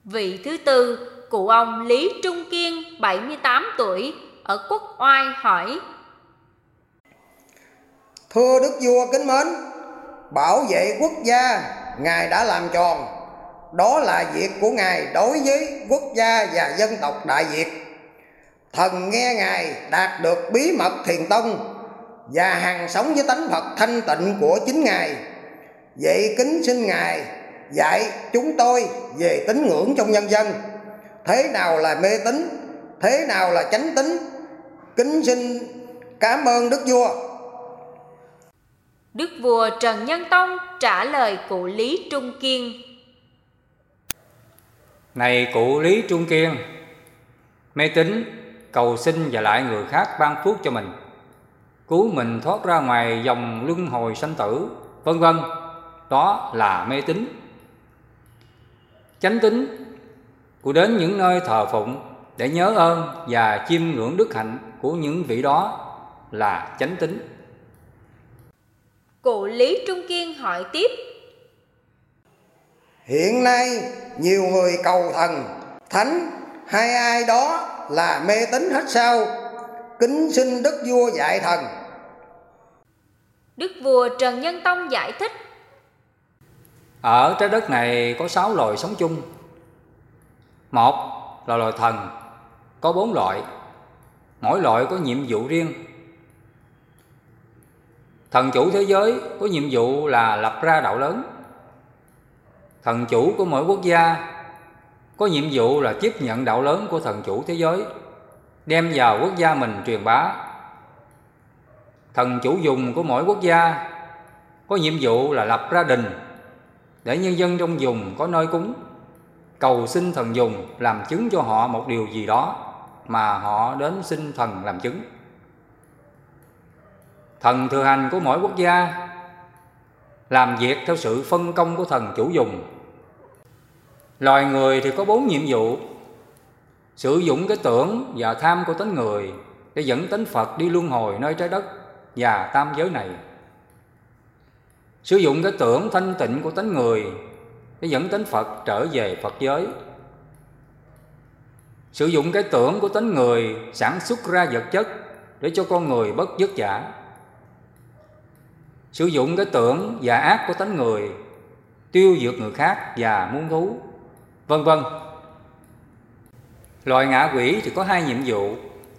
Vị thứ tư, cụ ông Lý Trung Kiên, 78 tuổi, ở Quốc Oai hỏi: Thưa Đức Vua kính mến, bảo vệ quốc gia Ngài đã làm tròn, đó là việc của Ngài đối với quốc gia và dân tộc Đại Việt. Thần nghe Ngài đạt được bí mật thiền tông và hằng sống với tánh Phật thanh tịnh của chính Ngài. Vậy kính xin Ngài dạy chúng tôi về tín ngưỡng trong nhân dân. Thế nào là mê tín, thế nào là chánh tín? Kính xin cảm ơn Đức Vua. Đức vua Trần Nhân Tông trả lời cụ Lý Trung Kiên: Này cụ Lý Trung Kiên, mê tín, cầu xin và lại người khác ban phước cho mình, cứu mình thoát ra ngoài dòng luân hồi sanh tử, vân vân, đó là mê tín. Chánh tín, cụ đến những nơi thờ phụng để nhớ ơn và chiêm ngưỡng đức hạnh của những vị đó là chánh tín. Cụ Lý Trung Kiên hỏi tiếp: Hiện nay nhiều người cầu thần, thánh hay ai đó là mê tín hết sao? Kính xin Đức Vua dạy thần. Đức vua Trần Nhân Tông giải thích: Ở trái đất này có 6 loài sống chung. Một là loài thần, có 4 loại, mỗi loại có nhiệm vụ riêng. Thần chủ thế giới có nhiệm vụ là lập ra đạo lớn. Thần chủ của mỗi quốc gia có nhiệm vụ là tiếp nhận đạo lớn của thần chủ thế giới, đem vào quốc gia mình truyền bá. Thần chủ vùng của mỗi quốc gia có nhiệm vụ là lập ra đình để nhân dân trong vùng có nơi cúng, cầu xin thần vùng làm chứng cho họ một điều gì đó mà họ đến xin thần làm chứng. Thần thừa hành của mỗi quốc gia làm việc theo sự phân công của thần chủ vùng. Loài người thì có 4 nhiệm vụ: sử dụng cái tưởng và tham của tánh người để dẫn tánh Phật đi luân hồi nơi trái đất và tam giới này; sử dụng cái tưởng thanh tịnh của tánh người để dẫn tánh Phật trở về Phật giới; sử dụng cái tưởng của tánh người sản xuất ra vật chất để cho con người bất vất vả; sử dụng cái tưởng và ác của tánh người tiêu diệt người khác và muôn thú, vân vân. Loài ngạ quỷ thì có 2 nhiệm vụ.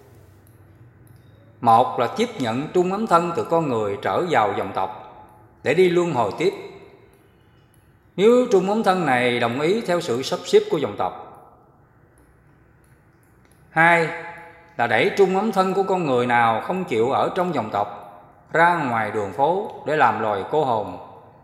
Một là tiếp nhận trung ấm thân từ con người trở vào dòng tộc để đi luân hồi tiếp. Nếu trung ấm thân này đồng ý theo sự sắp xếp của dòng tộc. 2 là đẩy trung ấm thân của con người nào không chịu ở trong dòng tộc ra ngoài đường phố để làm loài cô hồn.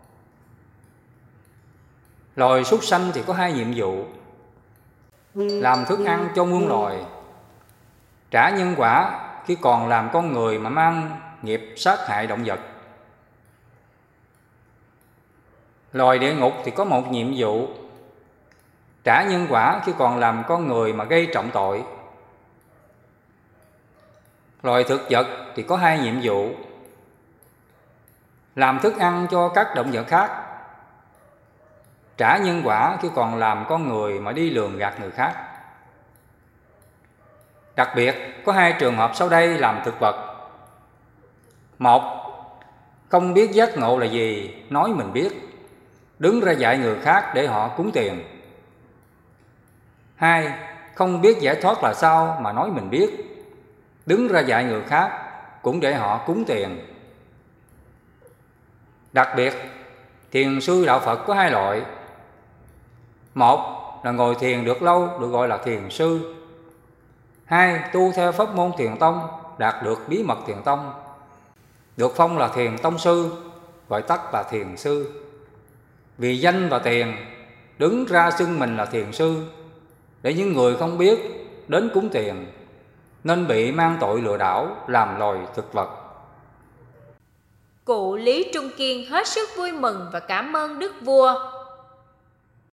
Loài súc sanh thì có 2 nhiệm vụ: làm thức ăn cho muôn loài, trả nhân quả khi còn làm con người mà mang nghiệp sát hại động vật. Loài địa ngục thì có một nhiệm vụ: trả nhân quả khi còn làm con người mà gây trọng tội. Loài thực vật thì có 2 nhiệm vụ: làm thức ăn cho các động vật khác, trả nhân quả khi còn làm con người mà đi lường gạt người khác. Đặc biệt có 2 trường hợp sau đây làm thực vật. Một, không biết giác ngộ là gì, nói mình biết, đứng ra dạy người khác để họ cúng tiền. 2, không biết giải thoát là sao mà nói mình biết, đứng ra dạy người khác cũng để họ cúng tiền. Đặc biệt, thiền sư đạo Phật có 2 loại. Một là ngồi thiền được lâu được gọi là thiền sư. 2, tu theo pháp môn thiền tông đạt được bí mật thiền tông, được phong là thiền tông sư, gọi tắt là thiền sư. Vì danh và tiền đứng ra xưng mình là thiền sư để những người không biết đến cúng tiền, nên bị mang tội lừa đảo làm loài thực vật. Cụ Lý Trung Kiên hết sức vui mừng và cảm ơn Đức vua.